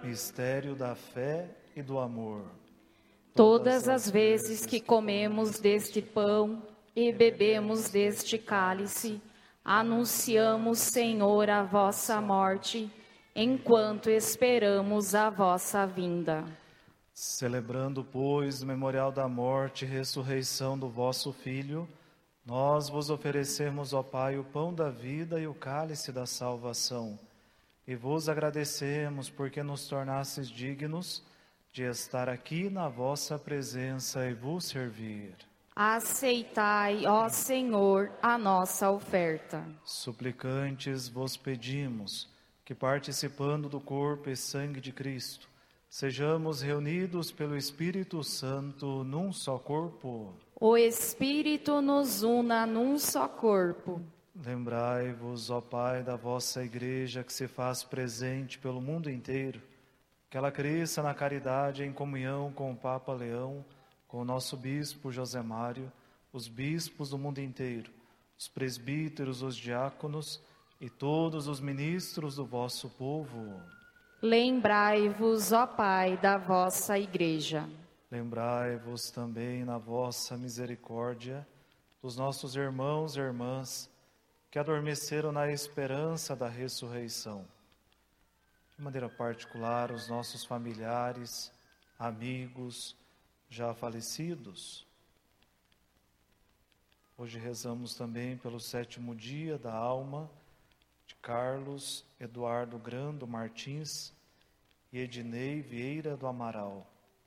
Mistério da fé e do amor. Todas as vezes que comemos deste pão e bebemos deste cálice, anunciamos, Senhor, a vossa morte, enquanto esperamos a vossa vinda. Celebrando, pois, o memorial da morte e ressurreição do vosso Filho, nós vos oferecemos, ó Pai, o pão da vida e o cálice da salvação. E vos agradecemos porque nos tornastes dignos de estar aqui na vossa presença e vos servir. Aceitai, ó Senhor, a nossa oferta. Suplicantes vos pedimos que, participando do corpo e sangue de Cristo, sejamos reunidos pelo Espírito Santo num só corpo. O Espírito nos una num só corpo. Lembrai-vos, ó Pai, da vossa Igreja que se faz presente pelo mundo inteiro, que ela cresça na caridade em comunhão com o Papa Leão, com o nosso Bispo José Mário, os bispos do mundo inteiro, os presbíteros, os diáconos e todos os ministros do vosso povo. Lembrai-vos, ó Pai, da vossa Igreja. Lembrai-vos também na vossa misericórdia dos nossos irmãos e irmãs que adormeceram na esperança da ressurreição. De maneira particular, os nossos familiares, amigos já falecidos. Hoje rezamos também pelo 7º dia da alma de Carlos Eduardo Grando Martins e Ednei Vieira do Amaral.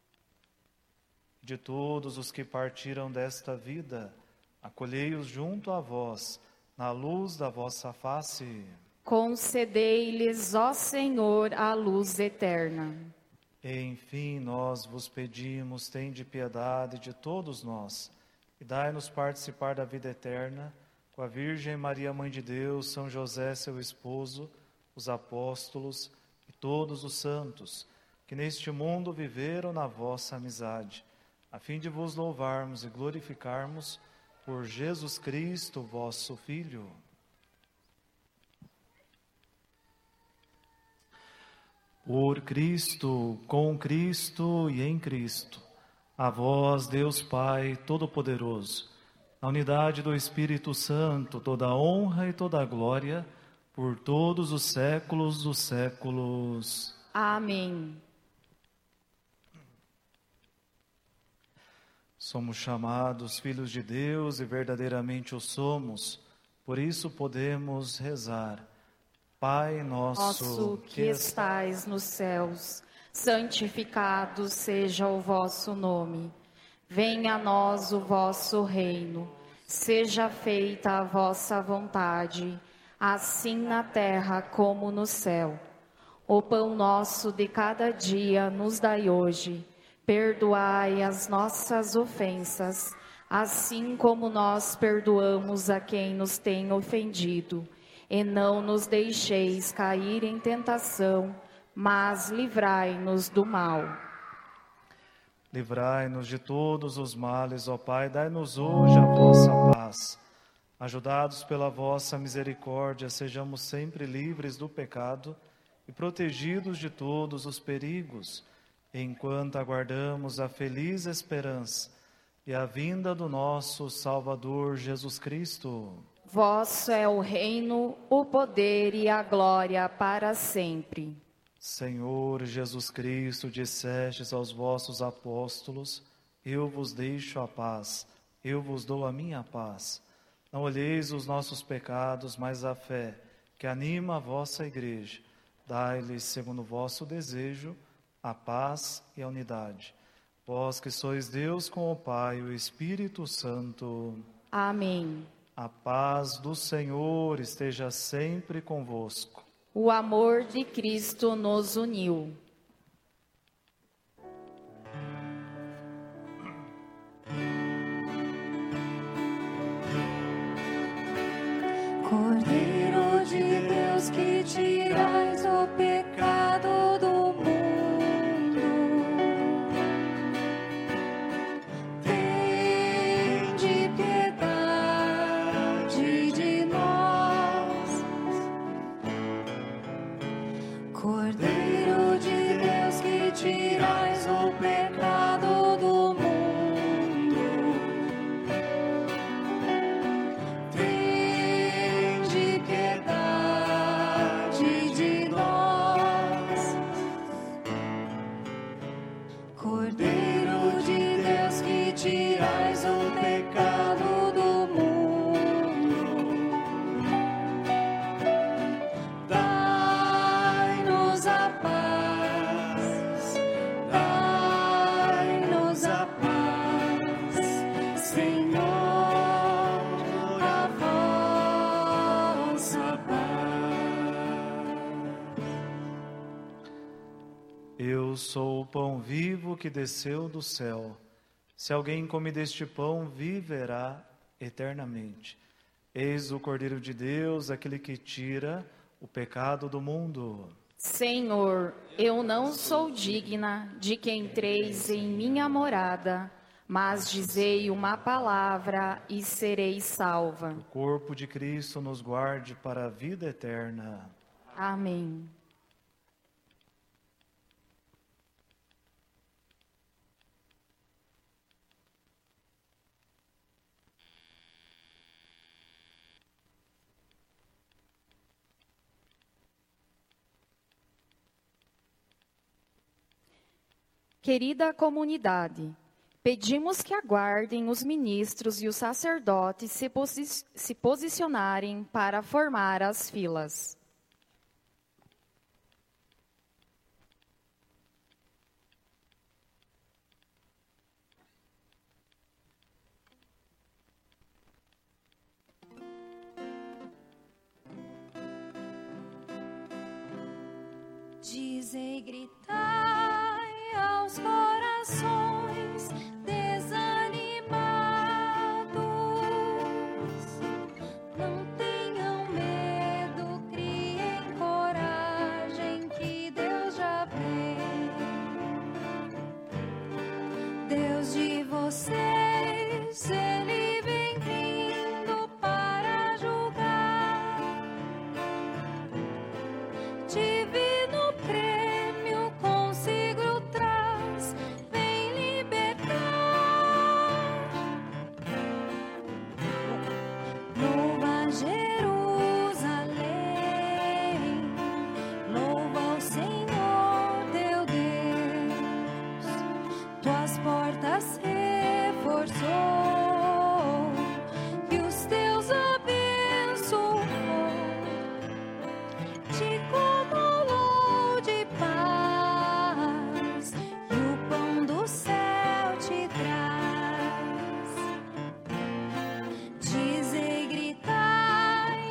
De todos os que partiram desta vida, acolhei-os junto a vós, na luz da vossa face. Concedei-lhes, ó Senhor, a luz eterna. Enfim, nós vos pedimos, tende piedade de todos nós, e dai-nos participar da vida eterna, com a Virgem Maria, Mãe de Deus, São José, seu esposo, os apóstolos e todos os santos, que neste mundo viveram na vossa amizade, a fim de vos louvarmos e glorificarmos por Jesus Cristo, vosso Filho. Por Cristo, com Cristo e em Cristo, a vós, Deus Pai Todo-Poderoso, na unidade do Espírito Santo, toda a honra e toda a glória, por todos os séculos dos séculos. Amém. Somos chamados filhos de Deus e verdadeiramente o somos, por isso podemos rezar. Pai nosso que estais nos céus, santificado seja o vosso nome. Venha a nós o vosso reino. Seja feita a vossa vontade, assim na terra como no céu. O pão nosso de cada dia nos dai hoje. Perdoai as nossas ofensas, assim como nós perdoamos a quem nos tem ofendido. E não nos deixeis cair em tentação, mas livrai-nos do mal. Livrai-nos de todos os males, ó Pai, dai-nos hoje a vossa paz. Ajudados pela vossa misericórdia, sejamos sempre livres do pecado e protegidos de todos os perigos, enquanto aguardamos a feliz esperança e a vinda do nosso Salvador Jesus Cristo. Vosso é o reino, o poder e a glória para sempre. Senhor Jesus Cristo, dissestes aos vossos apóstolos: eu vos deixo a paz, eu vos dou a minha paz. Não olheis os nossos pecados, mas a fé que anima a vossa igreja. Dai-lhes, segundo o vosso desejo, a paz e a unidade. Vós que sois Deus com o Pai e o Espírito Santo. Amém. A paz do Senhor esteja sempre convosco. O amor de Cristo nos uniu. Cordeiro de Deus, que tirais o pecado do mundo, tende piedade de nós. Cordeiro de Deus, Eu sou o pão vivo que desceu do céu. Se alguém come deste pão, viverá eternamente. Eis o Cordeiro de Deus, aquele que tira o pecado do mundo. Senhor, eu não sou digna de que entreis em minha morada, mas dizei uma palavra e serei salva. O corpo de Cristo nos guarde para a vida eterna. Amém. Querida comunidade, pedimos que aguardem os ministros e os sacerdotes se posicionarem para formar as filas. Dizei, gritai aos corações desanimados, não tenham medo, criem coragem que Deus já vem. Deus de vocês, Ele vem vindo para julgar. Divino prêmio consigo traz, vem libertar. Louva Jerusalém, louva o Senhor teu Deus. Tuas portas reforçou e os teus abençoou. Te cumulou de paz e o pão do céu te traz. Dizei, gritai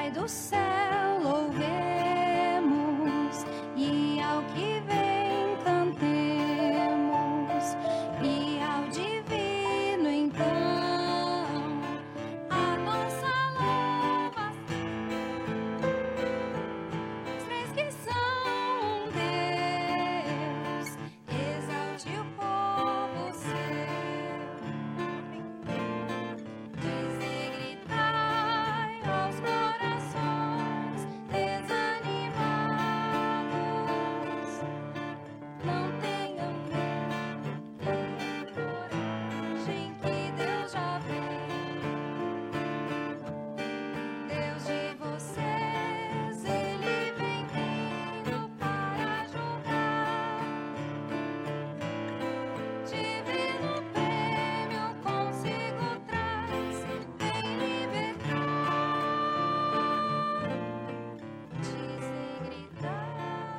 Pai do céu, louvemos, e ao que vem cantemos, e ao divino então a nossa louvação. Os três que são um Deus, exalte o povo seu. Dize e gritai aos corações desanimados. Não tenham medo, tenham coragem que Deus já vem. Deus de vocês, Ele vem vindo para julgar. Divino prêmio consigo traz, vem libertar. Diz e gritar.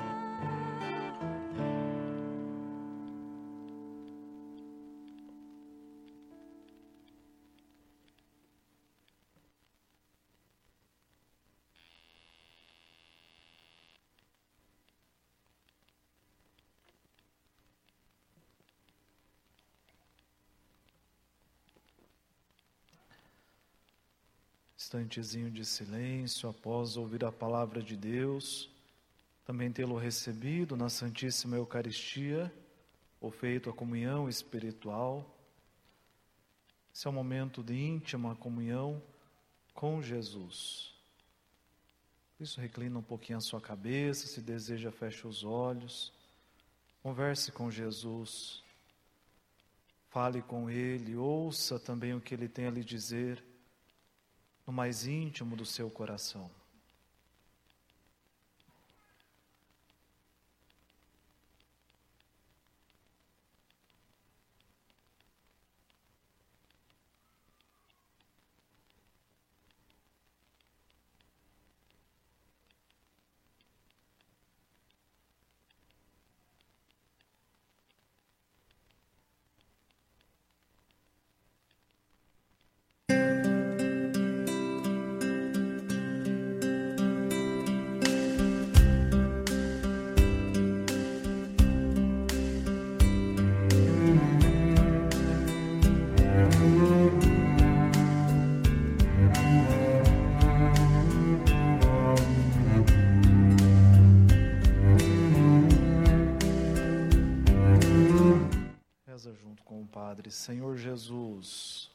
Instantezinho de silêncio após ouvir a palavra de Deus, também tê-lo recebido na Santíssima Eucaristia, ou feito a comunhão espiritual. Esse é um momento de íntima comunhão com Jesus. Por isso, reclina um pouquinho a sua cabeça, se deseja, feche os olhos, converse com Jesus, fale com Ele, ouça também o que Ele tem a lhe dizer, no mais íntimo do seu coração. Reza junto com o Padre. Senhor Jesus,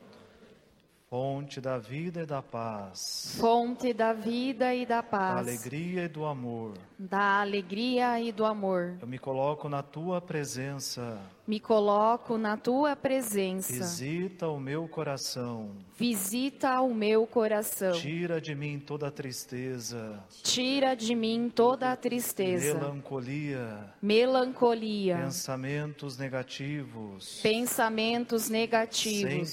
fonte da vida e da paz, Fonte da vida e da da paz, alegria e do amor, da alegria e do amor. eu me coloco na tua presença. Me coloco na tua presença. Visita o meu coração. Visita o meu coração. Tira de mim toda a tristeza, Tira de mim toda a tristeza, melancolia, melancolia, pensamentos negativos, pensamentos negativos,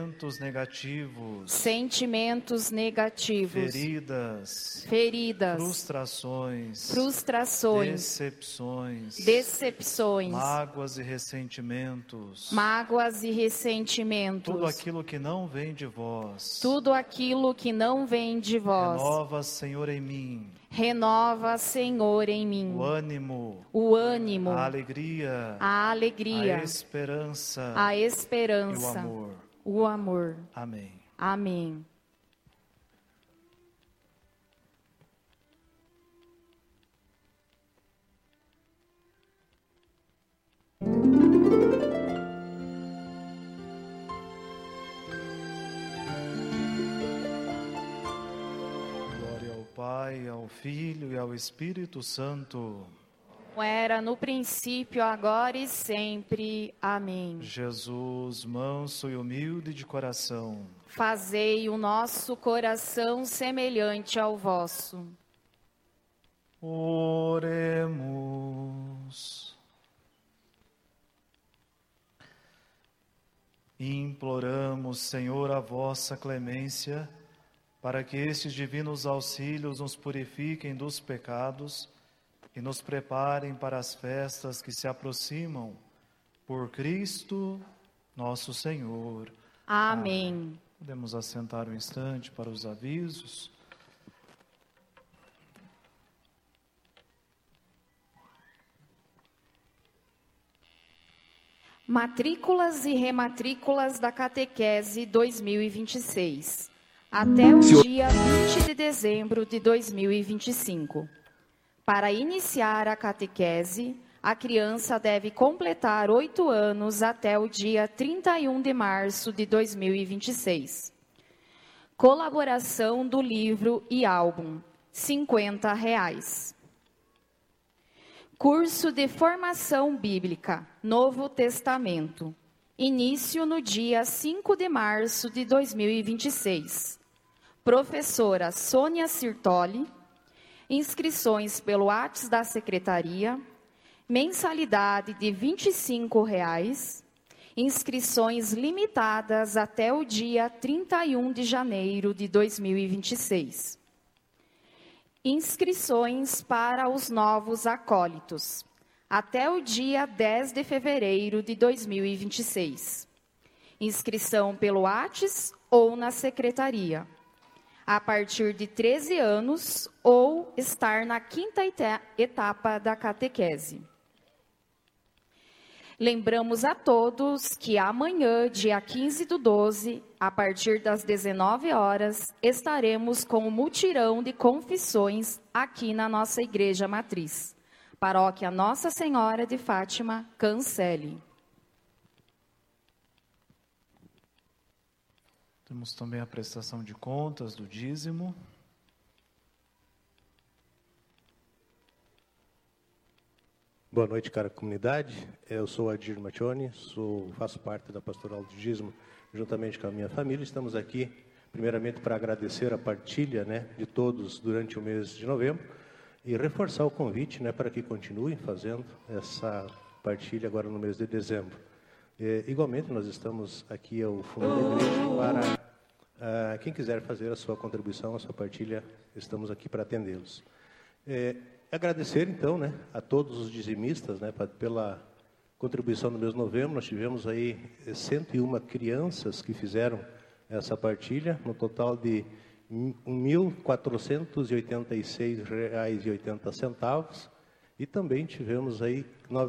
sentimentos negativos, feridas, frustrações, frustrações, decepções, mágoas e ressentimentos, tudo aquilo que não vem de vós. tudo aquilo que não vem de vós. Renova, Senhor, em mim Renova, Senhor, em mim o ânimo, a alegria, a alegria, esperança a e o esperança, amor. o amor. Amém. Amém. Glória ao Pai, ao Filho e ao Espírito Santo. Como era no princípio, agora e sempre. Amém. Jesus, manso e humilde de coração, Fazei o nosso coração semelhante ao vosso. oremos. Imploramos, Senhor, a vossa clemência, para que estes divinos auxílios nos purifiquem dos pecados e nos preparem para as festas que se aproximam. Por Cristo, nosso Senhor. Amém. Podemos assentar um instante para os avisos. Matrículas e rematrículas da Catequese 2026, até o dia 20 de dezembro de 2025. Para iniciar a catequese, a criança deve completar 8 anos até o dia 31 de março de 2026. Colaboração do livro e álbum, R$ 50. Curso de Formação Bíblica, Novo Testamento. Início no dia 5 de março de 2026. Professora Sônia Sirtoli. Inscrições pelo WhatsApp da Secretaria. Mensalidade de R$ 25. Inscrições limitadas até o dia 31 de janeiro de 2026. Inscrições para os novos acólitos, até o dia 10 de fevereiro de 2026. Inscrição pelo WhatsApp ou na secretaria. A partir de 13 anos ou estar na 5ª etapa da catequese. Lembramos a todos que amanhã, dia 15/12, a partir das 19 horas, estaremos com o mutirão de confissões aqui na nossa Igreja Matriz. Paróquia Nossa Senhora de Fátima, Cancele. Temos também a prestação de contas do dízimo. Boa noite, cara comunidade. Eu sou Adir Maccioni, faço parte da Pastoral do Dízimo, juntamente com a minha família. Estamos aqui, primeiramente, para agradecer a partilha, de todos durante o mês de novembro e reforçar o convite, para que continuem fazendo essa partilha agora no mês de dezembro. Igualmente, nós estamos aqui ao fundo da igreja para quem quiser fazer a sua contribuição, a sua partilha, estamos aqui para atendê-los. Agradecer, então, a todos os dizimistas, pela contribuição no mês de novembro. Nós tivemos aí 101 crianças que fizeram essa partilha, no total de R$ 1.486,80. E também tivemos aí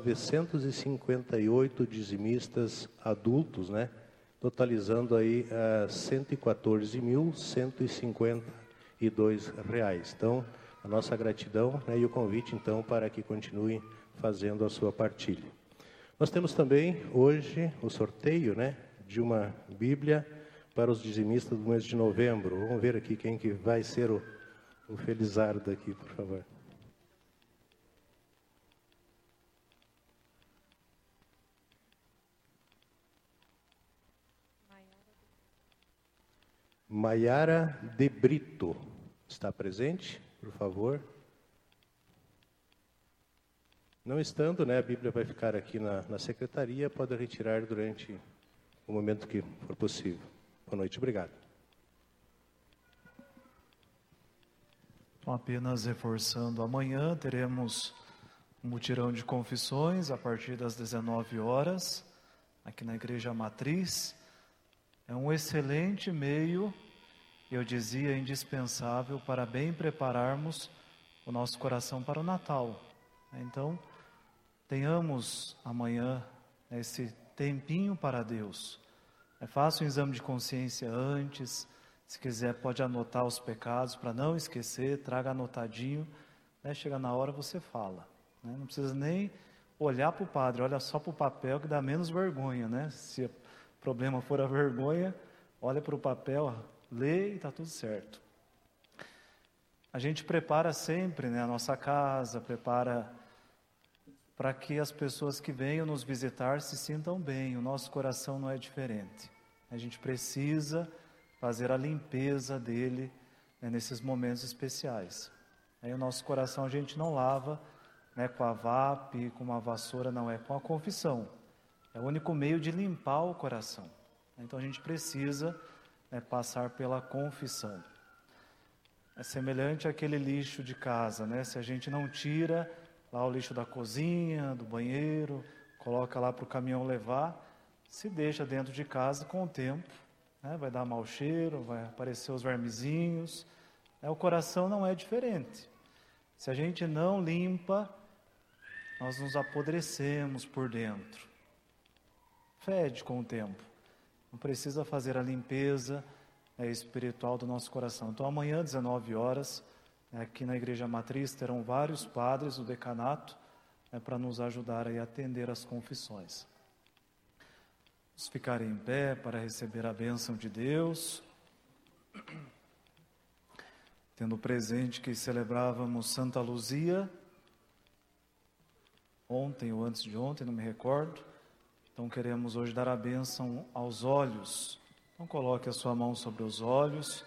958 dizimistas adultos, totalizando aí R$ 114.152. Então, a nossa gratidão e o convite, então, para que continuem fazendo a sua partilha. Nós temos também, hoje, o sorteio, de uma Bíblia para os dizimistas do mês de novembro. Vamos ver aqui quem que vai ser o felizardo aqui, por favor. Maiara de Brito está presente? Por favor. Não estando, a Bíblia vai ficar aqui na secretaria, pode retirar durante o momento que for possível. Boa noite, obrigado. Então, apenas reforçando, amanhã teremos um mutirão de confissões a partir das 19 horas, aqui na Igreja Matriz. É um excelente meio, eu dizia, indispensável para bem prepararmos o nosso coração para o Natal. Então, tenhamos amanhã esse tempinho para Deus. Faça um exame de consciência antes, se quiser pode anotar os pecados para não esquecer, traga anotadinho, chega na hora você fala. Não precisa nem olhar para o padre, olha só para o papel que dá menos vergonha. Se o problema for a vergonha, olha para o papel, lê e está tudo certo. A gente prepara sempre, a nossa casa, prepara para que as pessoas que venham nos visitar se sintam bem. O nosso coração não é diferente. A gente precisa fazer a limpeza dele nesses momentos especiais. Aí o nosso coração a gente não lava com a VAP, com uma vassoura, não, é com a confissão. É o único meio de limpar o coração. Então a gente precisa passar pela confissão. É semelhante àquele lixo de casa, se a gente não tira lá o lixo da cozinha, do banheiro, coloca lá para o caminhão levar, se deixa dentro de casa, com o tempo, vai dar mau cheiro, vai aparecer os vermezinhos. O coração não é diferente. Se a gente não limpa, nós nos apodrecemos por dentro. fede com o tempo. Não precisa fazer a limpeza espiritual do nosso coração. Então, amanhã, 19 horas, aqui na Igreja Matriz, terão vários padres do decanato para nos ajudar a atender as confissões. Vamos ficar em pé para receber a bênção de Deus. Tendo presente que celebrávamos Santa Luzia, ontem ou antes de ontem, não me recordo. Então queremos hoje dar a bênção aos olhos. Então coloque a sua mão sobre os olhos.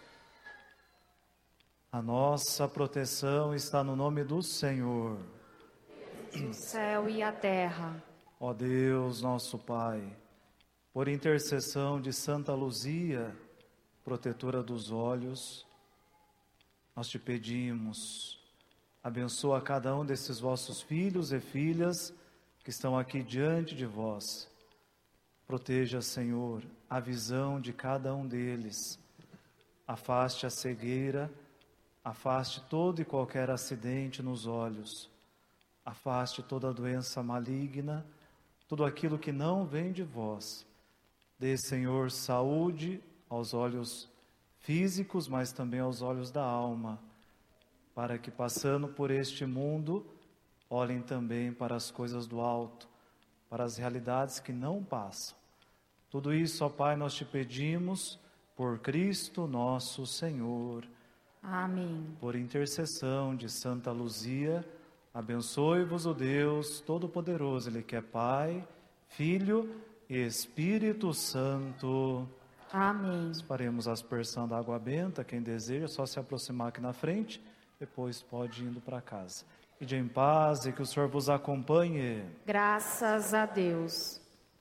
A nossa proteção está no nome do Senhor. O céu e a terra. Ó Deus, nosso Pai, por intercessão de Santa Luzia, protetora dos olhos, nós te pedimos, abençoa cada um desses vossos filhos e filhas que estão aqui diante de vós. Proteja, Senhor, a visão de cada um deles. Afaste a cegueira, afaste todo e qualquer acidente nos olhos. Afaste toda doença maligna, tudo aquilo que não vem de vós. Dê, Senhor, saúde aos olhos físicos, mas também aos olhos da alma, para que, passando por este mundo, olhem também para as coisas do alto, para as realidades que não passam. Tudo isso, ó Pai, nós te pedimos por Cristo nosso Senhor. Amém. Por intercessão de Santa Luzia, abençoe-vos o Deus Todo-Poderoso, Ele que é Pai, Filho e Espírito Santo. Amém. Faremos a aspersão da água benta. Quem deseja, só se aproximar aqui na frente, depois pode ir indo para casa. Ide em paz e que o Senhor vos acompanhe. Graças a Deus.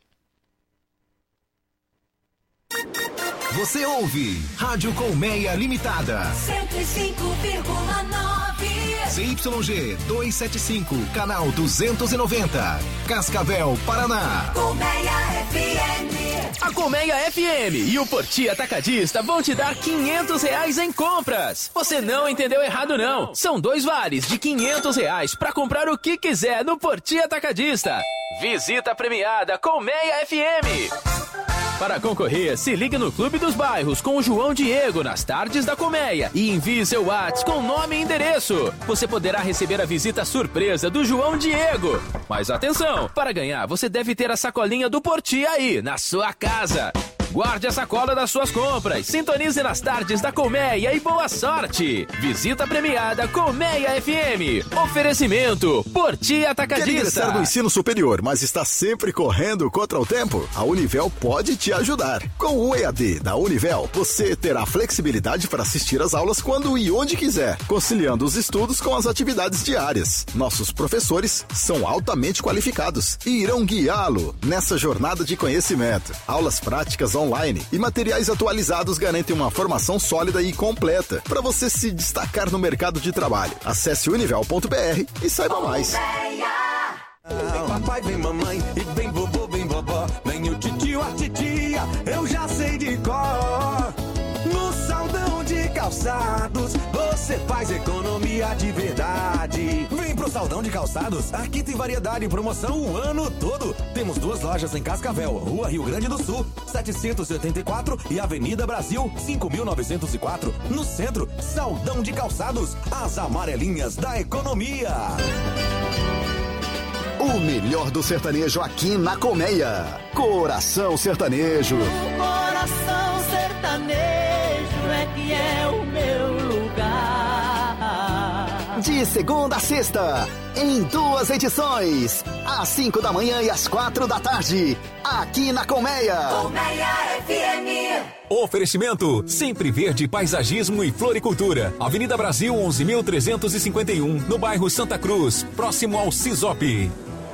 Você ouve Rádio Colmeia Limitada. 105,9. ZYG 275, canal 290. Cascavel, Paraná. Colmeia FM. A Colmeia FM e o Porti Atacadista vão te dar R$500 em compras. Você não entendeu errado, não. São 2 vales de R$500 para comprar o que quiser no Porti Atacadista. Visita premiada Colmeia FM. Para concorrer, se ligue no Clube dos Bairros com o João Diego nas tardes da Colmeia e envie seu WhatsApp com nome e endereço. Você poderá receber a visita surpresa do João Diego. Mas atenção, para ganhar você deve ter a sacolinha do Porti aí, na sua casa. Guarde a sacola das suas compras, sintonize nas tardes da Colmeia e boa sorte! Visita premiada Colmeia FM. Oferecimento Porti Atacadista. Quer ingressar no ensino superior, mas está sempre correndo contra o tempo? A Univel pode te ajudar. Com o EAD da Univel, você terá flexibilidade para assistir às aulas quando e onde quiser, conciliando os estudos com as atividades diárias. Nossos professores são altamente qualificados e irão guiá-lo nessa jornada de conhecimento. Aulas práticas online e materiais atualizados garantem uma formação sólida e completa para você se destacar no mercado de trabalho. Acesse univel.br e saiba mais. Vem papai, vem mamãe, e vem vovô, vem vovó, vem o titio, a titia, eu já sei de cor. No Saldão de Calçados, você faz economia de verdade. Vem pro Saldão de Calçados, aqui tem variedade e promoção o ano todo. Temos 2 lojas em Cascavel, Rua Rio Grande do Sul, 784 e Avenida Brasil, 5904. No centro, Saldão de Calçados, as amarelinhas da economia. O melhor do sertanejo aqui na Colmeia. Coração Sertanejo. O coração sertanejo é que é o meu lugar. De segunda a sexta, em 2 edições, às 5 da manhã e às 4 da tarde, aqui na Colmeia. Colmeia FM. Oferecimento Sempre Verde Paisagismo e Floricultura. Avenida Brasil 11.351, no bairro Santa Cruz, próximo ao Cisop.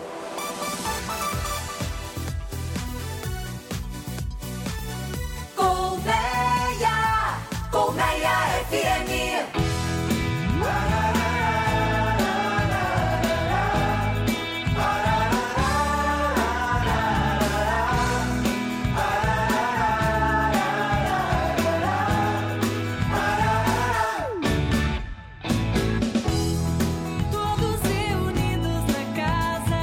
Colmeia, Colmeia FM. Todos reunidos na casa,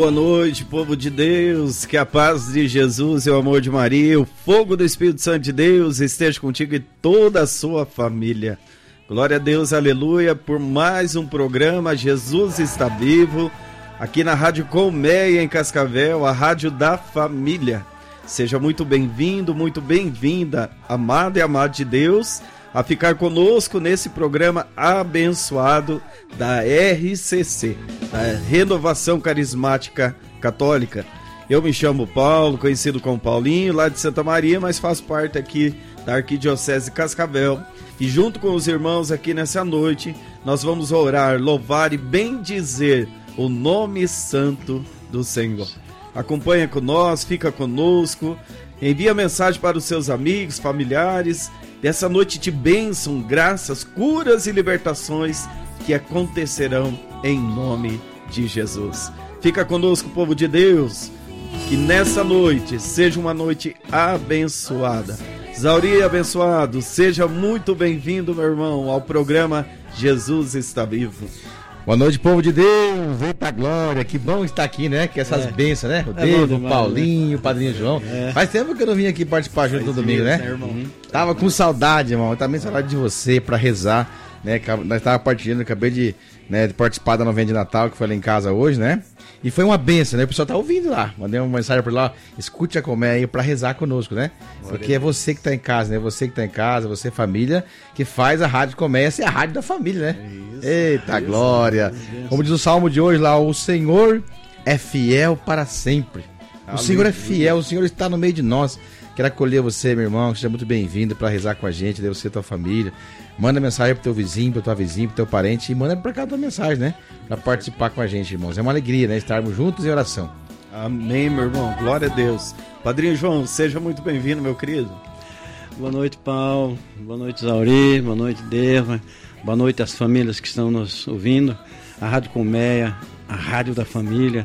boa noite, povo de Deus, que a paz de Jesus e o amor de Maria, o fogo do Espírito Santo de Deus esteja contigo e toda a sua família. Glória a Deus, aleluia, por mais um programa Jesus está vivo, aqui na Rádio Colmeia em Cascavel, a rádio da família. Seja muito bem-vindo, muito bem-vinda, amado e amado de Deus, a ficar conosco nesse programa abençoado da RCC, da Renovação Carismática Católica. Eu me chamo Paulo, conhecido como Paulinho, lá de Santa Maria, mas faço parte aqui da Arquidiocese de Cascavel. E junto com os irmãos aqui nessa noite, nós vamos orar, louvar e bendizer o nome santo do Senhor. Acompanha conosco, fica conosco, envia mensagem para os seus amigos, familiares, dessa noite de bênção, graças, curas e libertações que acontecerão em nome de Jesus. Fica conosco, povo de Deus, que nessa noite seja uma noite abençoada. Zauri abençoado, seja muito bem-vindo, meu irmão, ao programa Jesus está vivo. Boa noite, povo de Deus, eita glória, que bom estar aqui, né, que essas bênçãos, né, Rodrigo, Paulinho, Padrinho João, faz tempo que eu não vim aqui participar junto no domingo, né, tava com saudade, irmão, também saudade de você pra rezar, né, nós tava partilhando, acabei de participar da novena de Natal, que foi lá em casa hoje, né, e foi uma bênção, né, o pessoal tá ouvindo lá, mandei uma mensagem por lá, escute a Colmeia aí pra rezar conosco, né, porque é você que tá em casa, né, você que tá em casa, você família, que faz a Rádio Colmeia ser a rádio da família, né. Eita glória, como diz o salmo de hoje lá, o Senhor é fiel para sempre. O Senhor é fiel, o Senhor está no meio de nós. Quero acolher você, meu irmão, seja muito bem-vindo para rezar com a gente, você e tua família. Manda mensagem pro teu vizinho, pra tua vizinha, pro teu parente e manda pra cá a tua mensagem, né? Pra participar com a gente, irmãos. É uma alegria, né? Estarmos juntos em oração. Amém, meu irmão, glória a Deus. Padrinho João, seja muito bem-vindo, meu querido. Boa noite, Paulo. Boa noite, Zauri. Boa noite, Deva. Boa noite às famílias que estão nos ouvindo. A Rádio Colmeia, a rádio da família.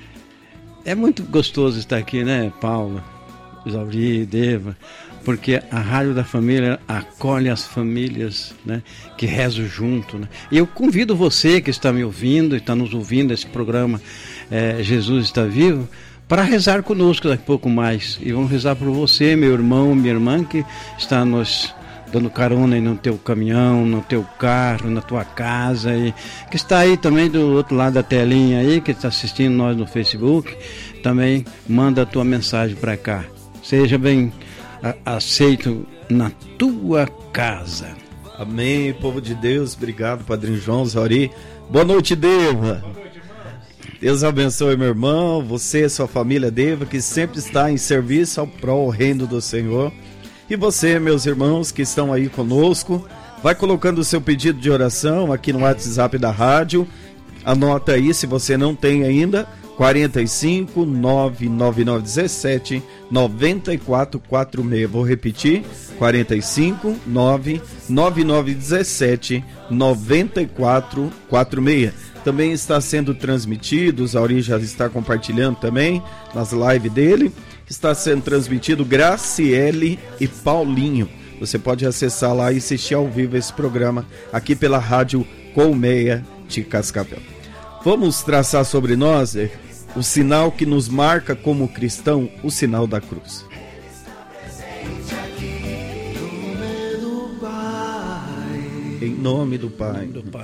É muito gostoso estar aqui, né, Paulo, Zauri, Deva, porque a rádio da família acolhe as famílias, né, que rezam junto, né? E eu convido você que está me ouvindo e está nos ouvindo esse programa Jesus está vivo, para rezar conosco daqui a pouco mais. E vamos rezar por você, meu irmão, minha irmã, que está nos dando carona aí no teu caminhão, no teu carro, na tua casa, e que está aí também do outro lado da telinha aí, que está assistindo nós no Facebook, também manda a tua mensagem para cá. Seja bem aceito na tua casa. Amém, povo de Deus, obrigado, Padrinho João, Zauri. Boa noite, Deva. Deus abençoe, meu irmão, você, sua família, Deva, que sempre está em serviço ao pró reino do Senhor. E você, meus irmãos, que estão aí conosco, vai colocando o seu pedido de oração aqui no WhatsApp da rádio. Anota aí, se você não tem ainda, 45 99917 9446. Vou repetir, 45 99917 9446. Também está sendo transmitido, o Zauri já está compartilhando também nas lives dele. Está sendo transmitido Graciele e Paulinho. Você pode acessar lá e assistir ao vivo esse programa aqui pela Rádio Colmeia de Cascavel. Vamos traçar sobre nós o sinal que nos marca como cristão, o sinal da cruz. Em nome do Pai,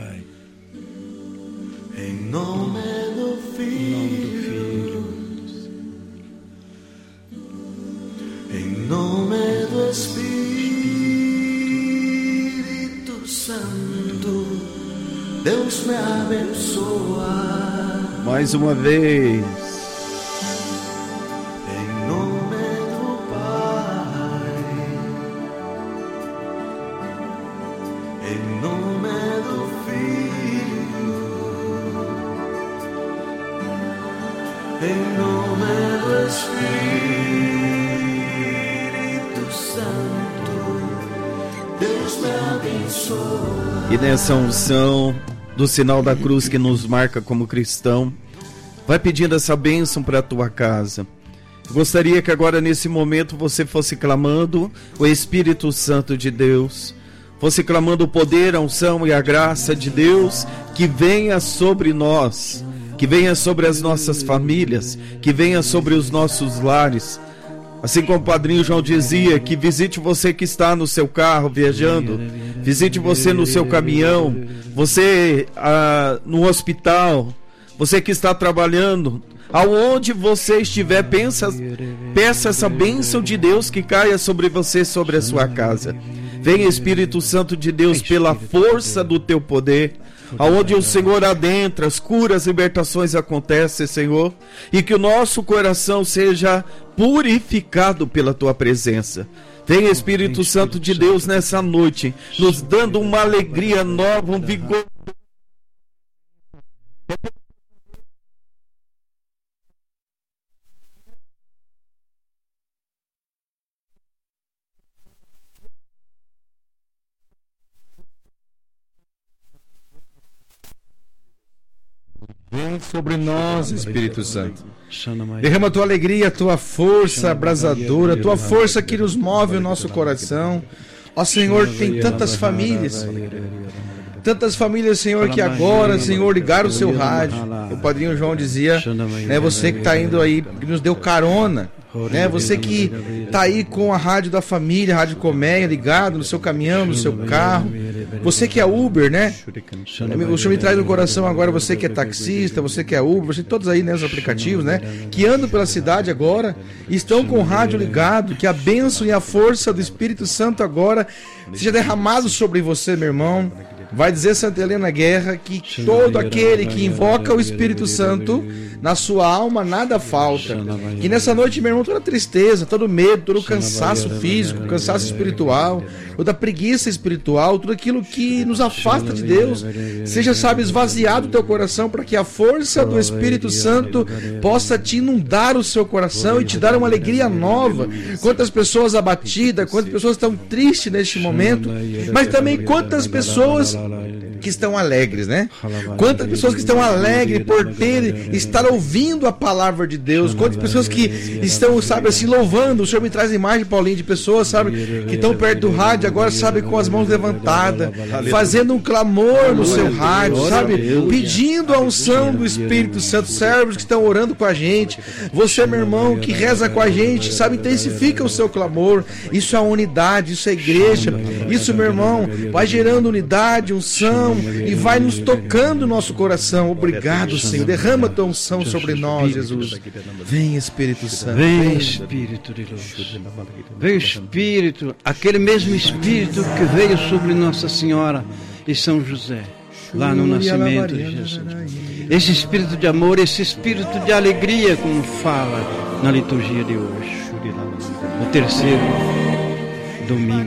em nome do Filho, em nome do Espírito Santo, Deus me abençoa. Mais uma vez. Em nome do Pai, em nome do Filho, em nome do Espírito Santo, Deus me abençoa. E nessa unção do sinal da cruz que nos marca como cristão, vai pedindo essa bênção para a tua casa. Eu gostaria que agora nesse momento você fosse clamando o Espírito Santo de Deus, fosse clamando o poder, a unção e a graça de Deus que venha sobre nós. que venha sobre as nossas famílias, que venha sobre os nossos lares. Assim como o Padrinho João dizia, que visite você que está no seu carro viajando, visite você no seu caminhão, você no hospital, você que está trabalhando, aonde você estiver, peça essa bênção de Deus que caia sobre você, sobre a sua casa. Venha, Espírito Santo de Deus, pela força do teu poder, aonde o Senhor adentra, as curas, libertações acontecem, Senhor, e que o nosso coração seja purificado pela tua presença. Venha, Espírito Santo de Deus, nessa noite, nos dando uma alegria nova, um vigor. Vem sobre nós, Espírito Santo. Derrama a tua alegria, a tua força abrasadora, a tua força que nos move o nosso coração. Ó Senhor, tem tantas famílias, Senhor, que agora, Senhor, ligaram o seu rádio. O Padrinho João dizia, você que está indo aí, que nos deu carona, você que está aí com a rádio da família, a Rádio Colmeia, ligado no seu caminhão, no seu carro. Você que é Uber, O Senhor me traz no coração agora, você que é taxista, você que é Uber, você todos aí, os aplicativos, que andam pela cidade agora, estão com o rádio ligado, que a bênção e a força do Espírito Santo agora seja derramado sobre você, meu irmão. Vai dizer Santa Helena Guerra que todo aquele que invoca o Espírito Santo, na sua alma nada falta. E nessa noite, meu irmão, toda tristeza, todo medo, todo cansaço físico, cansaço espiritual, toda preguiça espiritual, tudo aquilo que nos afasta de Deus, seja, esvaziado o teu coração, para que a força do Espírito Santo possa te inundar o seu coração e te dar uma alegria nova. Quantas pessoas abatidas, quantas pessoas estão tristes neste momento, mas também quantas pessoas que estão alegres, Quantas pessoas que estão alegres por estar ouvindo a palavra de Deus, quantas pessoas que estão, louvando. O Senhor me traz imagem, Paulinho, de pessoas, que estão perto do rádio agora, com as mãos levantadas, fazendo um clamor no seu rádio, pedindo a unção do Espírito Santo. Servos que estão orando com a gente, você, meu irmão, que reza com a gente, intensifica o seu clamor. Isso é unidade, isso é igreja, isso, meu irmão, vai gerando unidade, unção, e vai nos tocando o nosso coração. Obrigado, Senhor. Derrama a tua unção sobre nós, Jesus. Vem, Espírito Santo. Vem, Espírito de luz. Vem, Espírito, aquele mesmo Espírito que veio sobre Nossa Senhora e São José, lá no nascimento de Jesus. Esse Espírito de amor, esse Espírito de alegria, como fala na liturgia de hoje, o terceiro domingo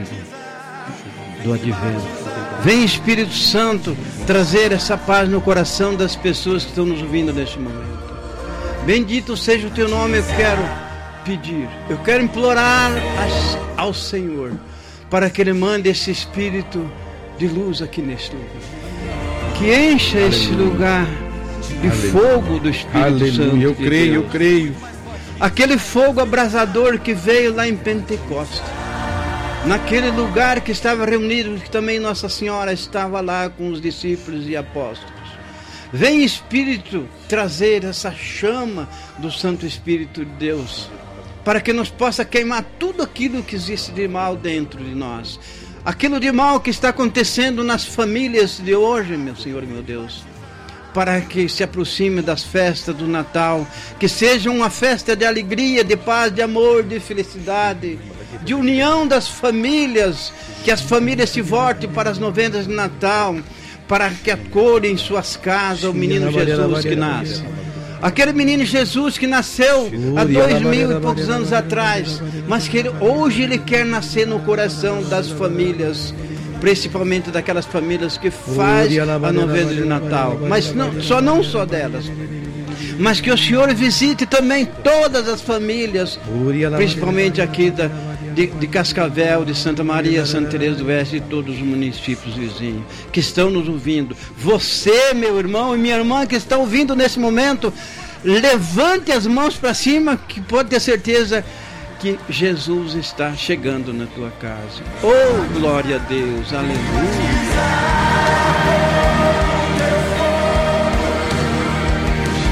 do Advento. Vem, Espírito Santo, trazer essa paz no coração das pessoas que estão nos ouvindo neste momento. Bendito seja o teu nome. Eu quero pedir, eu quero implorar ao Senhor para que Ele mande esse Espírito de luz aqui neste lugar, que encha esse lugar de fogo do Espírito Santo. Eu creio. Aquele fogo abrasador que veio lá em Pentecostes, naquele lugar que estava reunido, que também Nossa Senhora estava lá com os discípulos e apóstolos. Vem, Espírito, trazer essa chama do Santo Espírito de Deus, para que nos possa queimar tudo aquilo que existe de mal dentro de nós, aquilo de mal que está acontecendo nas famílias de hoje, meu Senhor e meu Deus, para que se aproxime das festas do Natal, que seja uma festa de alegria, de paz, de amor, de felicidade, de união das famílias, que as famílias se voltem para as novenas de Natal, para que acolhem em suas casas o menino Jesus que nasce. Aquele menino Jesus que nasceu há 2000 e poucos anos atrás, mas que hoje ele quer nascer no coração das famílias, principalmente daquelas famílias que fazem a novena de Natal, mas não só delas, mas que o Senhor visite também todas as famílias, principalmente aqui de Cascavel, de Santa Maria, Santa Teresa do Oeste e todos os municípios vizinhos que estão nos ouvindo. Você, meu irmão e minha irmã que estão ouvindo nesse momento, levante as mãos para cima, que pode ter certeza que Jesus está chegando na tua casa. Oh, glória a Deus, aleluia.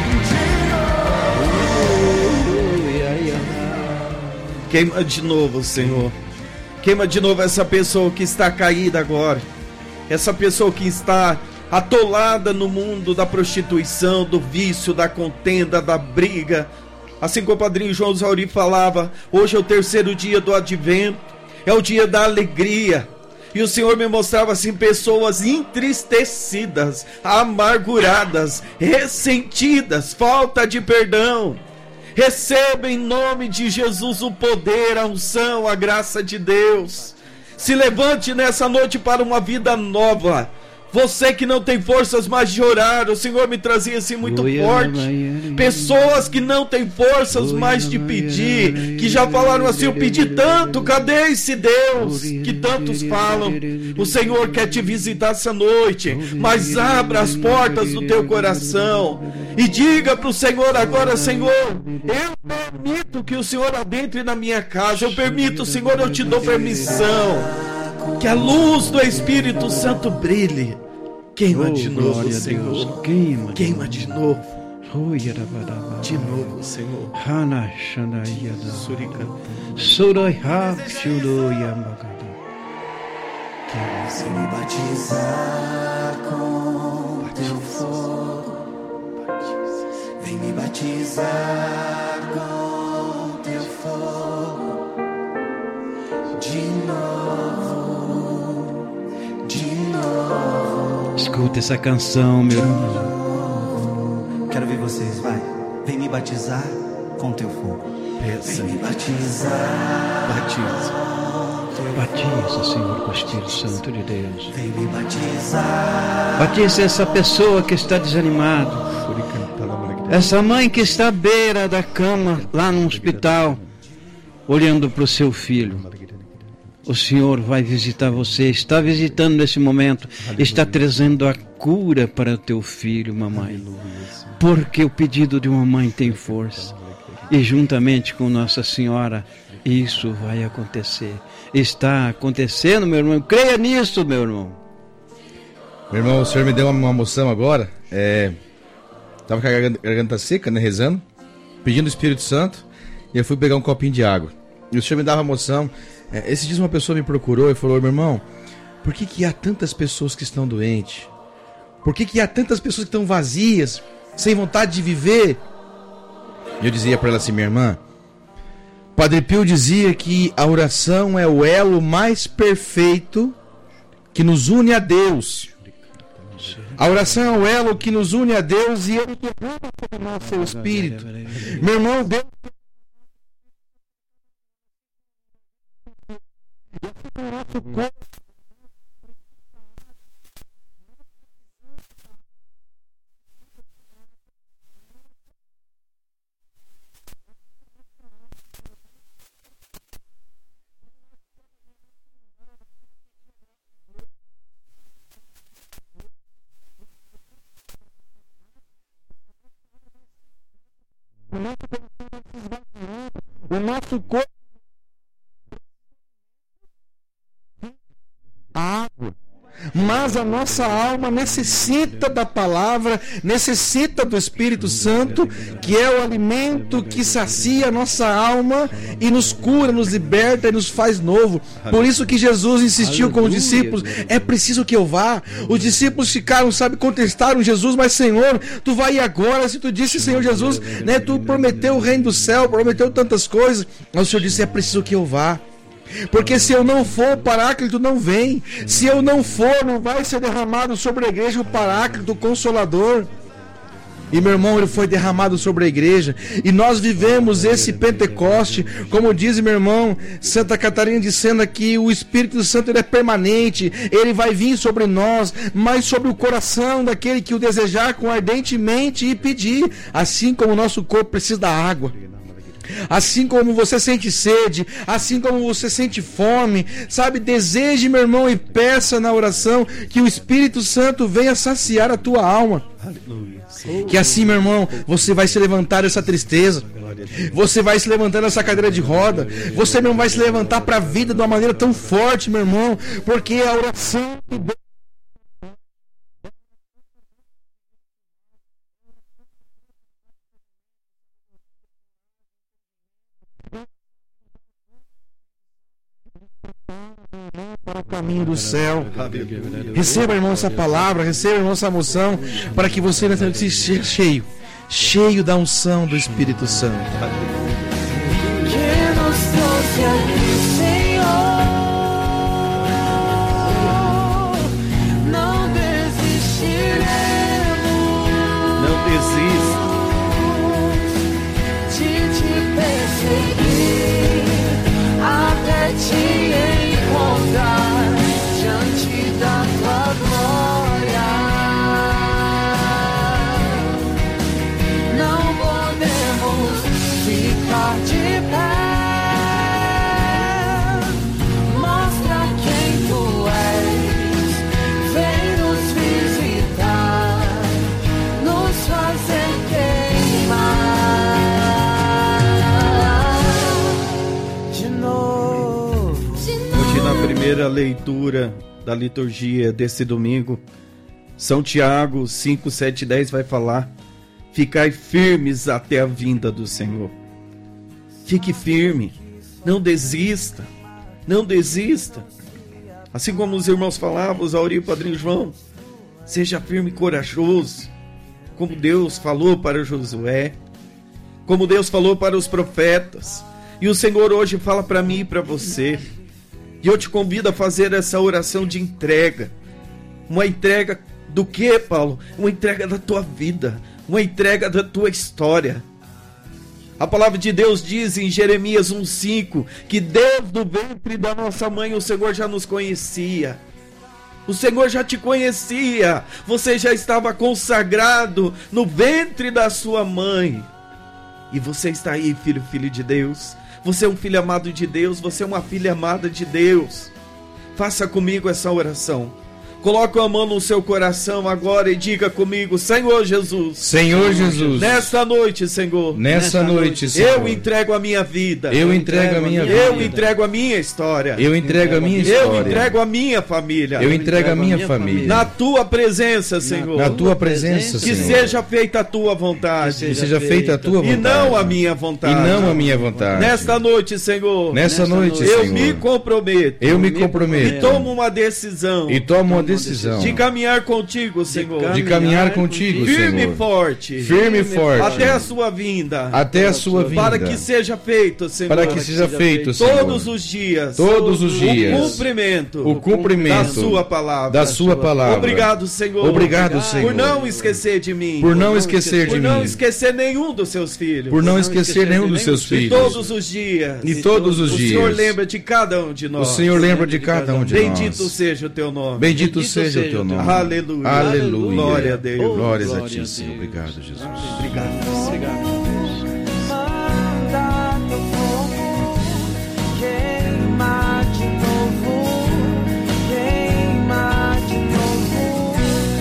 Queima de novo, Senhor. Queima de novo essa pessoa que está caída agora. Essa pessoa que está atolada no mundo da prostituição, do vício, da contenda, da briga. Assim como o padrinho João Zauri falava, hoje é o terceiro dia do advento, é o dia da alegria. E o Senhor me mostrava assim pessoas entristecidas, amarguradas, ressentidas, falta de perdão. Receba em nome de Jesus o poder, a unção, a graça de Deus. Se levante nessa noite para uma vida nova. Você que não tem forças mais de orar, o Senhor me trazia assim muito forte. Pessoas que não têm forças mais de pedir, que já falaram assim, eu pedi tanto, cadê esse Deus? Que tantos falam. O Senhor quer te visitar essa noite, mas abra as portas do teu coração e diga para o Senhor agora, Senhor, eu permito que o Senhor adentre na minha casa, eu permito, Senhor, eu te dou permissão, que a luz do Espírito Santo brilhe. Queima de novo, Senhor. Queima de novo. De novo, Senhor. Quero me batizar com teu fogo. Vem me batizar com teu fogo. De novo, de novo. Escuta essa canção, meu irmão. Quero ver vocês, vai. Vem me batizar com teu fogo. Vem me batizar. Batiza, Senhor, com o Espírito Santo de Deus. Vem me batizar. Batiza essa pessoa que está desanimada. Essa mãe que está à beira da cama, lá no hospital, olhando para o seu filho. O Senhor vai visitar você, está visitando nesse momento, está trazendo a cura para o teu filho, mamãe. Porque o pedido de uma mãe tem força. E juntamente com Nossa Senhora, isso vai acontecer. Está acontecendo, meu irmão. Creia nisso, meu irmão. Meu irmão, o Senhor me deu uma emoção agora. Estava com a garganta seca, né, rezando, pedindo o Espírito Santo. E eu fui pegar um copinho de água. E o Senhor me dava emoção. Esses dias uma pessoa me procurou e falou, meu irmão, por que há tantas pessoas que estão doentes? Por que há tantas pessoas que estão vazias, sem vontade de viver? E eu dizia para ela assim, minha irmã, Padre Pio dizia que a oração é o elo mais perfeito que nos une a Deus. A oração é o elo que nos une a Deus e Ele derrama sobre nós seu Espírito. Meu irmão, Deus... o nosso corpo. O nosso corpo, água, mas a nossa alma necessita da palavra, necessita do Espírito Santo, que é o alimento que sacia a nossa alma e nos cura, nos liberta e nos faz novo. Por isso que Jesus insistiu com os discípulos, é preciso que eu vá. Os discípulos ficaram, contestaram Jesus, mas Senhor, tu vai agora. Se tu disse, Senhor Jesus, né, tu prometeu o reino do céu, prometeu tantas coisas, mas o Senhor disse, é preciso que eu vá. Porque se eu não for, o Paráclito não vem. Se eu não for, não vai ser derramado sobre a igreja o Paráclito, o Consolador. E meu irmão, ele foi derramado sobre a igreja. E nós vivemos esse Pentecoste, como diz meu irmão Santa Catarina de Sena, que o Espírito Santo ele é permanente. Ele vai vir sobre nós, mas sobre o coração daquele que o desejar com ardentemente e pedir. Assim como o nosso corpo precisa da água, assim como você sente sede, assim como você sente fome, deseje, meu irmão, e peça na oração que o Espírito Santo venha saciar a tua alma. Que assim, meu irmão, você vai se levantar dessa tristeza, você vai se levantar dessa cadeira de roda, você não vai se levantar para a vida de uma maneira tão forte, meu irmão, porque a oração que Deus... para o caminho do céu. Receba, irmão, essa palavra, receba, irmão, essa moção, para que você nessa noite seja cheio da unção do Espírito Santo. Que nos trouxe aqui, Senhor. Não desistiremos. Não desista. De te perseguir até te encontrar diante da tua glória. Não podemos ficar de pé. Mostra quem tu és. Vem nos visitar, nos fazer queimar de novo. Hoje, na primeira leitura da liturgia desse domingo, São Tiago 5, 7 e 10 vai falar: ficai firmes até a vinda do Senhor. Fique firme, não desista, não desista. Assim como os irmãos falavam, Zauri e Padrinho João, seja firme e corajoso, como Deus falou para Josué, como Deus falou para os profetas. E o Senhor hoje fala para mim e para você. E eu te convido a fazer essa oração de entrega. Uma entrega do que, Paulo? Uma entrega da tua vida, uma entrega da tua história. A palavra de Deus diz em Jeremias 1,5 que desde o ventre da nossa mãe o Senhor já nos conhecia. O Senhor já te conhecia. Você já estava consagrado no ventre da sua mãe. E você está aí, filho de Deus. Você é um filho amado de Deus. Você é uma filha amada de Deus. Faça comigo essa oração. Coloque a mão no seu coração agora e diga comigo: Senhor Jesus. Senhor Jesus. Nesta noite, Senhor. Nessa noite, Senhor. Eu entrego a minha vida. Eu entrego a minha vida. Eu entrego a minha história. Eu entrego a minha história. Eu entrego a minha família. Eu entrego a minha família. Na tua presença, Senhor. Na tua presença, Senhor. Que seja feita a tua vontade. Que seja feita a tua vontade. E não a minha vontade. E não a minha vontade. Nesta noite, Senhor. Nessa noite, Senhor. Eu me comprometo. Eu me comprometo. E tomo uma decisão. E tomo uma decisão. De caminhar contigo, Senhor. De caminhar contigo, Senhor. Firme e forte. Firme e forte. Até a sua vinda. Até a sua vinda. Para que seja feito, Senhor. Para que seja feito, Senhor. Todos os dias. Todos os dias. O cumprimento. Da sua palavra. Da sua palavra. Obrigado, Senhor. Obrigado, Senhor. Por não esquecer de mim. Por não esquecer de mim. Por não esquecer nenhum dos seus filhos. Por não esquecer nenhum dos seus filhos. E todos os dias. E todos os dias. O Senhor lembra de cada um de nós. O Senhor lembra de cada um de nós. Bendito seja o teu nome. Bendito seja o teu nome. Aleluia. Aleluia. Glória a Deus. Glórias a ti, Senhor. Obrigado, Jesus. Obrigado. Obrigado. Manda teu fogo, queima de novo, queima de novo.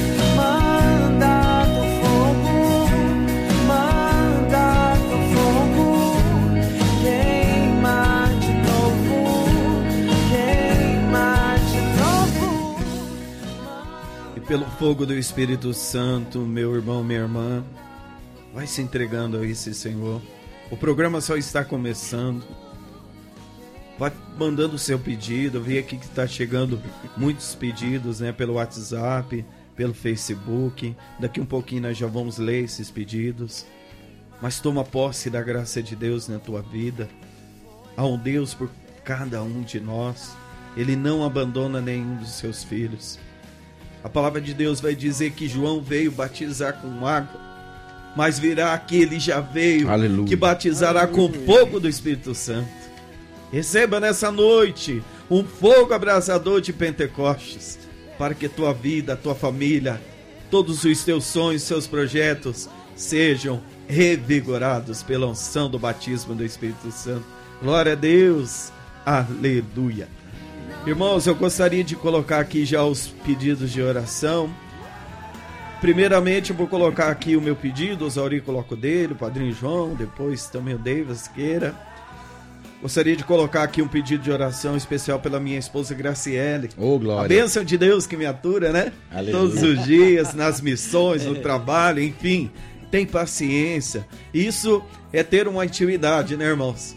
Manda teu fogo, manda teu fogo, queima de novo, queima de novo. E pelo fogo do Espírito Santo, meu irmão, minha irmã, vai se entregando a esse Senhor. O programa só está começando. Vai mandando o seu pedido. Eu vi aqui que está chegando muitos pedidos, né, pelo WhatsApp, pelo Facebook. Daqui um pouquinho nós já vamos ler esses pedidos. Mas toma posse da graça de Deus na tua vida. Há um Deus por cada um de nós. Ele não abandona nenhum dos seus filhos. A palavra de Deus vai dizer que João veio batizar com água, mas virá aquele já veio, aleluia, que batizará com fogo do Espírito Santo. Receba nessa noite um fogo abrasador de Pentecostes, para que tua vida, tua família, todos os teus sonhos, seus projetos sejam revigorados pela unção do batismo do Espírito Santo. Glória a Deus, aleluia. Irmãos, eu gostaria de colocar aqui já os pedidos de oração. Primeiramente eu vou colocar aqui o meu pedido, o Zauri coloca o dele, o Padrinho João, depois também o Davis queira. Gostaria de colocar aqui um pedido de oração especial pela minha esposa Graciele. Oh, glória. A bênção de Deus que me atura, né? Aleluia. Todos os dias, nas missões, no trabalho, enfim. Tem paciência. Isso é ter uma intimidade, né, irmãos?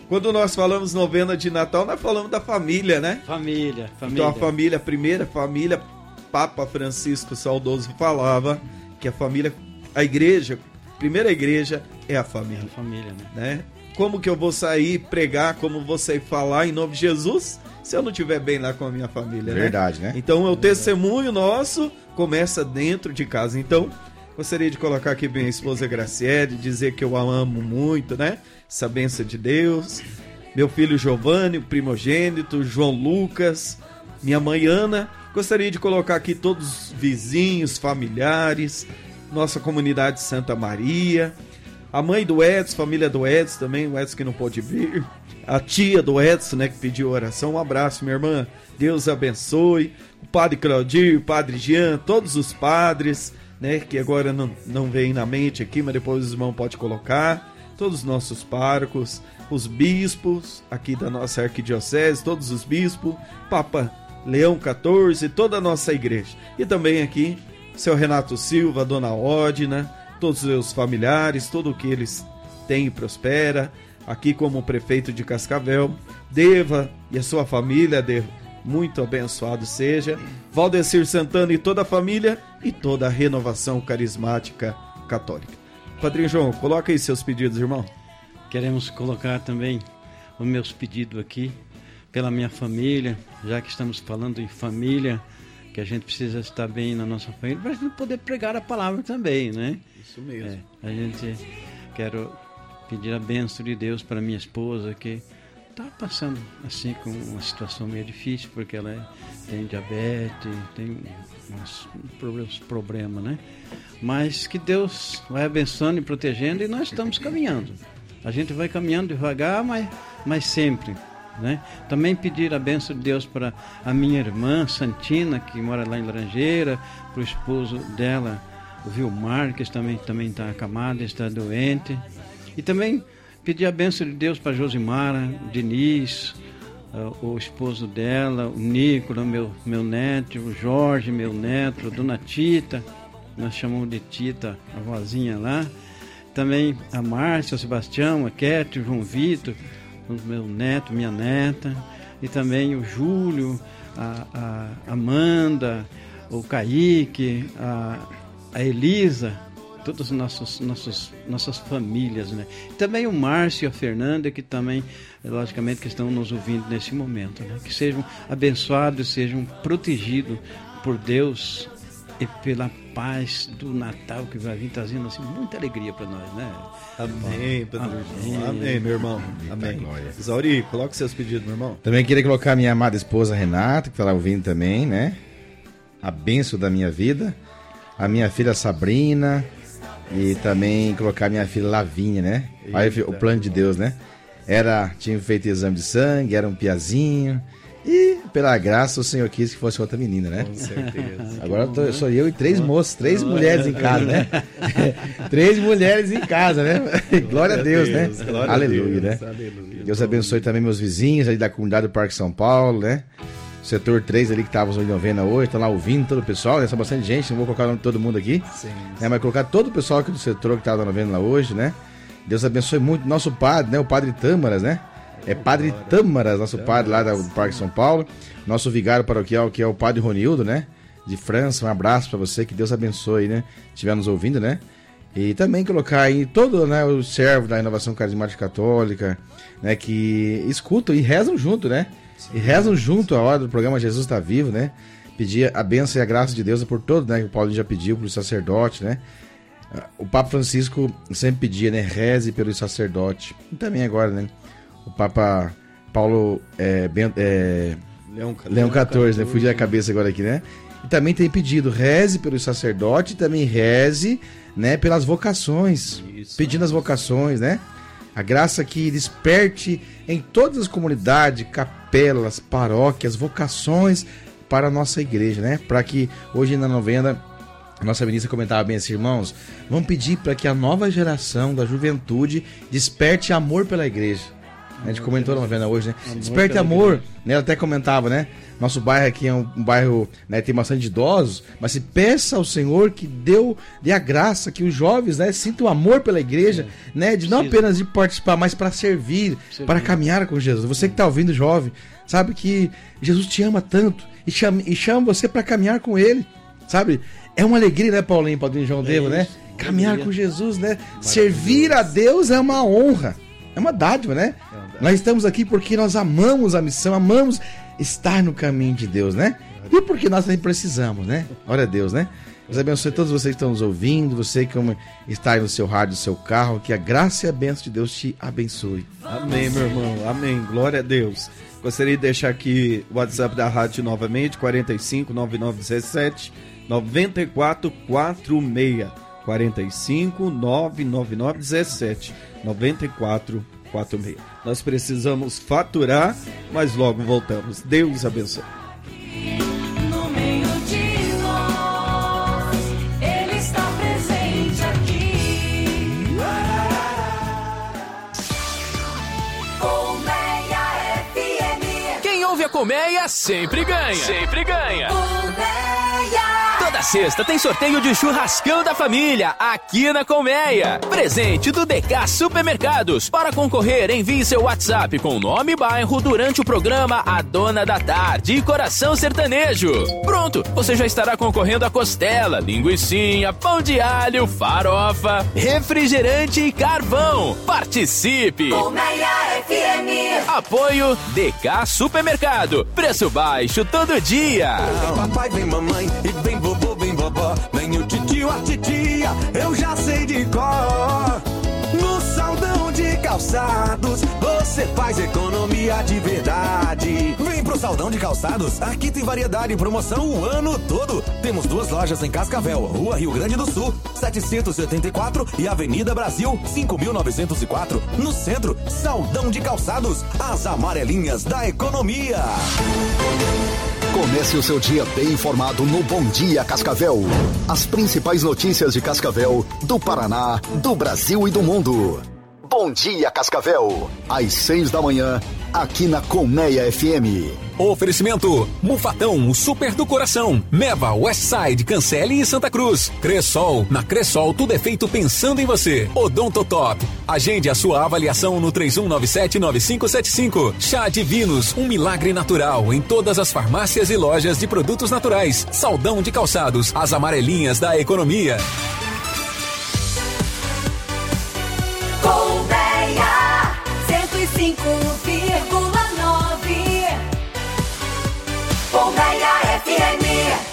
Quando nós falamos novena de Natal, nós falamos da família, né? Família. Então a família, a primeira família, Papa Francisco Saudoso falava que a família, a igreja, a primeira igreja é a família. A família, né? Como que eu vou sair pregar, como vou sair falar em nome de Jesus, se eu não estiver bem lá com a minha família, Verdade, né? Então o testemunho nosso começa dentro de casa. Então, gostaria de colocar aqui minha esposa Graciele, dizer que eu a amo muito, né? Essa bênção de Deus. Meu filho Giovanni, o primogênito, João Lucas, minha mãe Ana. Gostaria de colocar aqui todos os vizinhos, familiares, nossa comunidade Santa Maria, a mãe do Edson, família do Edson também, o Edson que não pôde vir, a tia do Edson, né, que pediu oração. Um abraço, minha irmã, Deus abençoe, o padre Claudio, o padre Jean, todos os padres, né, que agora não vem na mente aqui, mas depois os irmãos podem colocar, todos os nossos párocos, os bispos aqui da nossa arquidiocese, todos os bispos, Papa Leão XIV, toda a nossa igreja. E também aqui, seu Renato Silva, Dona Odina, todos os seus familiares, tudo o que eles têm e prospera. Aqui como prefeito de Cascavel, Deva e a sua família, Deva, muito abençoado seja. Valdecir Santana e toda a família e toda a renovação carismática católica. Padrinho João, coloca aí seus pedidos, irmão. Queremos colocar também os meus pedidos aqui, pela minha família, já que estamos falando em família, que a gente precisa estar bem na nossa família, para a gente poder pregar a palavra também, né? Isso mesmo. A gente, quero pedir a bênção de Deus para minha esposa, que está passando assim com uma situação meio difícil, porque ela tem diabetes, tem uns problemas, né? Mas que Deus vai abençoando e protegendo, e nós estamos caminhando. A gente vai caminhando devagar, mas sempre, né? Também pedir a bênção de Deus para a minha irmã Santina, que mora lá em Laranjeira, para o esposo dela, o Vilmar, que também está acamado, está doente. E também pedir a bênção de Deus para Josimara, o Diniz, o esposo dela, o Nicolas, meu neto, o Jorge, meu neto, a Dona Tita, nós chamamos de Tita, a vozinha lá. Também a Márcia, o Sebastião, a Kete, o João Vitor, o meu neto, minha neta. E também o Júlio, a Amanda, o Kaique, a Elisa, todas as nossas famílias, né? E também o Márcio e a Fernanda, que também, logicamente, que estão nos ouvindo nesse momento, né? Que sejam abençoados, sejam protegidos por Deus e pela paz do Natal que vai vir trazendo assim muita alegria para nós, né? Amém, amém, meu irmão. Amém. Zauri, coloque seus pedidos, meu irmão. Também queria colocar a minha amada esposa Renata, que está lá ouvindo também, né? A bênção da minha vida. A minha filha Sabrina. E também colocar a minha filha Lavinha, né? Aí o plano de Deus, né? Tinha feito exame de sangue, era um piazinho. E, pela graça, o Senhor quis que fosse outra menina, né? Com certeza. Agora sou eu e 3 moços, 3 mulheres em casa, né? 3 mulheres em casa, né? Glória a Deus, né? Aleluia, né? Aleluia. Deus abençoe também meus vizinhos ali da comunidade do Parque São Paulo, né? Setor 3 ali que estava em novena hoje, estão lá ouvindo todo o pessoal, né? São bastante gente, não vou colocar o nome de todo mundo aqui. Sim. Né? Mas colocar todo o pessoal aqui do setor que estava na novena lá hoje, né? Deus abençoe muito nosso padre, né? O padre Tâmaras, né? É Padre Tâmaras, nosso padre lá do Parque São Paulo. Nosso vigário paroquial, que é o Padre Ronildo, né? De França, um abraço para você, que Deus abençoe, né? Estiver nos ouvindo, né? E também colocar aí todo, né, o servo da Renovação Carismática Católica, né? Que escutam e rezam junto, né? Sim, e rezam junto a hora do programa Jesus Está Vivo, né? Pedir a bênção e a graça de Deus por todos, né? Que o Paulo já pediu para o sacerdote, né? O Papa Francisco sempre pedia, né? Reze pelo sacerdote. E também agora, né? O Papa Paulo Leão XIV, né? Fugiu a cabeça agora aqui, né? E também tem pedido, reze pelo sacerdote, e também reze, né, pelas vocações. Isso. Pedindo as vocações, né? A graça que desperte em todas as comunidades, capelas, paróquias, vocações para a nossa igreja, né? Para que hoje na novena, a nossa ministra comentava bem assim, irmãos, vamos pedir para que a nova geração da juventude desperte amor pela igreja. A gente comentou na novena hoje, né? Desperte amor, né? Ela até comentava, né? Nosso bairro aqui é um bairro, né, tem bastante idosos, mas se peça ao Senhor que dê a graça, que os jovens, né, sintam amor pela igreja, né, de não apenas de participar, mas para servir, para caminhar com Jesus. Você que está ouvindo, jovem, sabe que Jesus te ama tanto e chama você para caminhar com Ele, sabe? É uma alegria, né, Paulinho, Padrinho João Devo, né? Caminhar com Jesus, né? Servir a Deus é uma honra, é uma dádiva, né? Nós estamos aqui porque nós amamos a missão, amamos estar no caminho de Deus, né? E porque nós também precisamos, né? Glória a Deus, né? Deus abençoe todos vocês que estão nos ouvindo, você que está aí no seu rádio, no seu carro, que a graça e a bênção de Deus te abençoe. Amém, meu irmão, amém, glória a Deus. Gostaria de deixar aqui o WhatsApp da rádio novamente, 45 9917 9446, 45 99917 9446. Nós precisamos faturar, mas logo voltamos. Deus abençoe. No meio de nós, Ele está presente aqui. Colmeia FM. Quem ouve a Colmeia sempre ganha. Sempre ganha. Toda sexta tem sorteio de churrascão da família aqui na Colmeia. Presente do DK Supermercados. Para concorrer, envie seu WhatsApp com nome e bairro durante o programa A Dona da Tarde e Coração Sertanejo. Pronto, você já estará concorrendo a costela, linguicinha, pão de alho, farofa, refrigerante e carvão. Participe! Colmeia FM. Apoio DK Supermercado. Preço baixo todo dia. Vem papai, vem mamãe e vem vovô, vem vovó. Vem o titio, a titia, eu já sei de cor. No Saldão de Calçados, você faz economia de verdade. Vem pro Saldão de Calçados, aqui tem variedade e promoção o ano todo. Temos 2 lojas em Cascavel, Rua Rio Grande do Sul, 774 e Avenida Brasil, 5904. No centro, Saldão de Calçados, as amarelinhas da economia. Comece o seu dia bem informado no Bom Dia Cascavel. As principais notícias de Cascavel, do Paraná, do Brasil e do mundo. Bom Dia Cascavel, às 6 da manhã, aqui na Colmeia FM. Oferecimento: Mufatão, o super do coração. Meva, Westside, Cancele e Santa Cruz. Cressol, na Cressol tudo é feito pensando em você. Odontotop, agende a sua avaliação no 3197-9575. Chá Divinos, um milagre natural em todas as farmácias e lojas de produtos naturais. Saldão de Calçados, as amarelinhas da economia. Colmeia 105,9. Colmeia FM.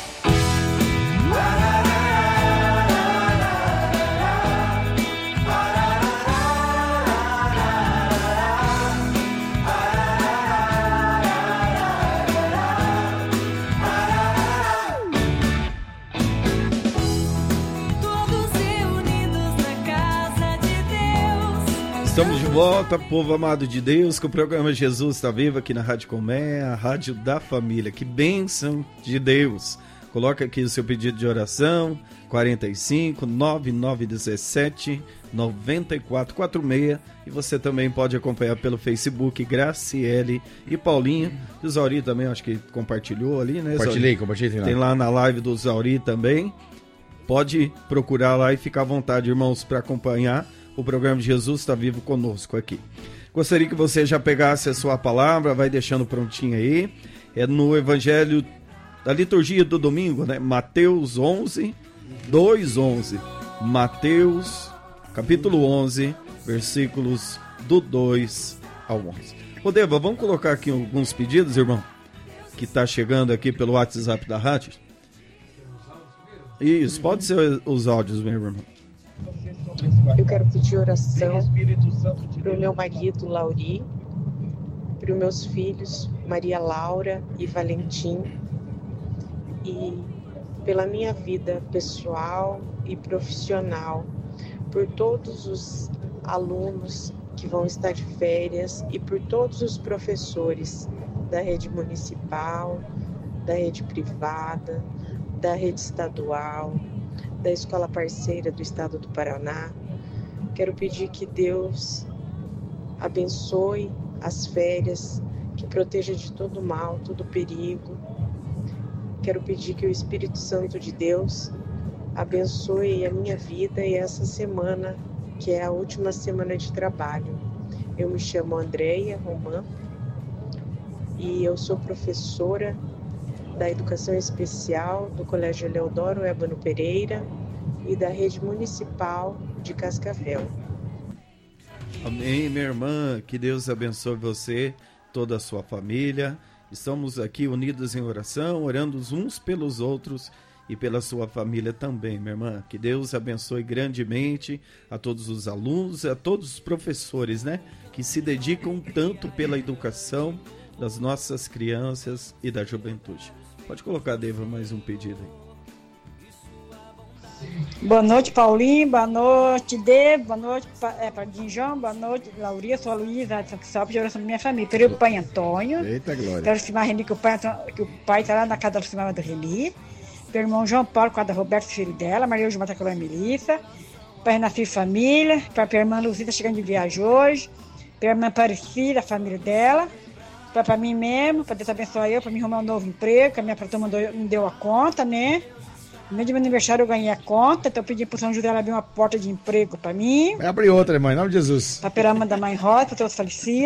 Todos reunidos na casa de Deus. Estamos de volta, povo amado de Deus, com o programa Jesus está Vivo aqui na Rádio Colmeia, a rádio da família. Que bênção de Deus. Coloca aqui o seu pedido de oração, 45 9917 9446, e você também pode acompanhar pelo Facebook Graciele e Paulinho. E o Zauri também, acho que compartilhou ali, né? Compartilhei. Tem lá na live do Zauri também. Pode procurar lá e ficar à vontade, irmãos, para acompanhar o programa Jesus está Vivo conosco aqui. Gostaria que você já pegasse a sua palavra, vai deixando prontinho aí. É no Evangelho da liturgia do domingo, né? Mateus 11, 2:11. Mateus, capítulo 11, versículos do 2 ao 11. Ô Deva, vamos colocar aqui alguns pedidos, irmão, que está chegando aqui pelo WhatsApp da rádio. Isso, pode ser os áudios mesmo, irmão. Eu quero pedir oração para o meu marido, Lauri, para os meus filhos, Maria Laura e Valentim, e pela minha vida pessoal e profissional, por todos os alunos que vão estar de férias e por todos os professores da rede municipal, da rede privada, da rede estadual, da escola parceira do estado do Paraná. Quero pedir que Deus abençoe as férias, que proteja de todo mal, todo perigo. Quero pedir que o Espírito Santo de Deus abençoe a minha vida e essa semana, que é a última semana de trabalho. Eu me chamo Andréia Romã e eu sou professora da Educação Especial do Colégio Eleodoro Ébano Pereira e da Rede Municipal de Cascavel. Amém, minha irmã, que Deus abençoe você, toda a sua família. Estamos aqui unidos em oração, orando uns pelos outros e pela sua família também, minha irmã. Que Deus abençoe grandemente a todos os alunos, a todos os professores, né, que se dedicam tanto pela educação das nossas crianças e da juventude. Pode colocar, Deva, mais um pedido aí. Boa noite, Paulinho. Boa noite, Deva. Boa noite, Padrinho João. Boa noite, Lauria. Sou a Luísa de São Cristóvão, de oração da minha família. Pelo pai Antônio. Eita, glória. Pelo Simar Reni, que o pai está lá na casa do Simar do Reni. Pelo irmão João Paulo, com a da Roberto, filho dela. Maria de Matacolã e Melissa. Para Renato e família. Para a irmã Luzita, chegando de viagem hoje. Para a irmã Aparecida, a família dela. Para mim mesmo, para Deus abençoar eu, para me arrumar um novo emprego, que a minha patroa me deu a conta, né? No meio do meu aniversário eu ganhei a conta, então eu pedi pro São José ela abrir uma porta de emprego para mim. Vai abrir outra, irmã, em nome de Jesus. Para a Mãe da Mãe Rosa, para todos os falecidos.